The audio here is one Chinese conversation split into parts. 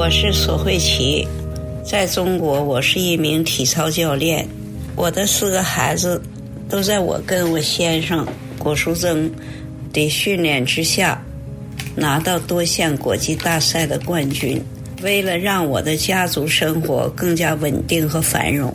我是索慧琪，在中国我是一名体操教练。我的4个孩子都在我跟我先生郭淑珍的训练之下拿到多项国际大赛的冠军。为了让我的家族生活更加稳定和繁荣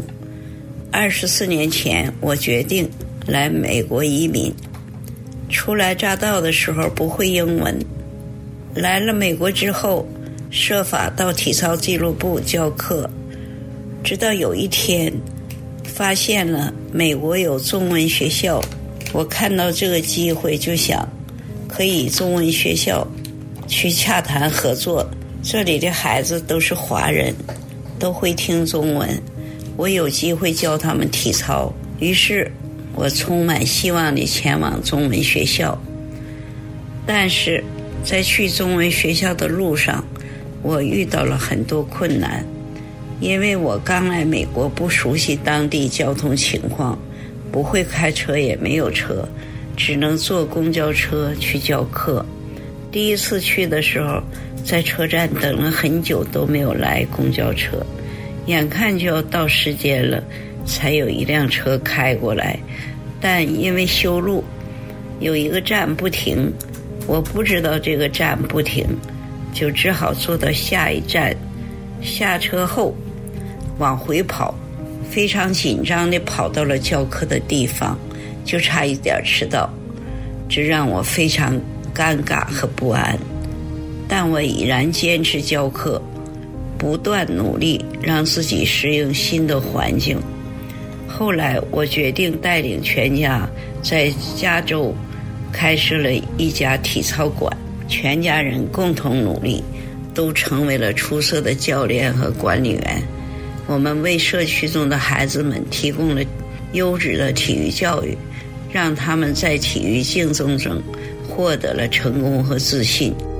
，24年前我决定来美国移民。初来乍到的时候不会英文，来了美国之后设法到体操俱乐部教课，直到有一天发现了美国有中文学校，我看到这个机会就想可以中文学校去洽谈合作，这里的孩子都是华人，都会听中文，我有机会教他们体操。于是我充满希望地前往中文学校。但是在去中文学校的路上，我遇到了很多困难，因为我刚来美国，不熟悉当地交通情况，不会开车也没有车，只能坐公交车去教课。第一次去的时候，在车站等了很久都没有来公交车，眼看就要到时间了，才有一辆车开过来，但因为修路，有一个站不停，我不知道这个站不停，就只好坐到下一站。下车后往回跑，非常紧张地跑到了教课的地方，就差一点迟到，这让我非常尴尬和不安。但我已然坚持教课，不断努力让自己适应新的环境。后来我决定带领全家在加州开设了一家体操馆，全家人共同努力，都成为了出色的教练和管理员。我们为社区中的孩子们提供了优质的体育教育，让他们在体育竞争中获得了成功和自信。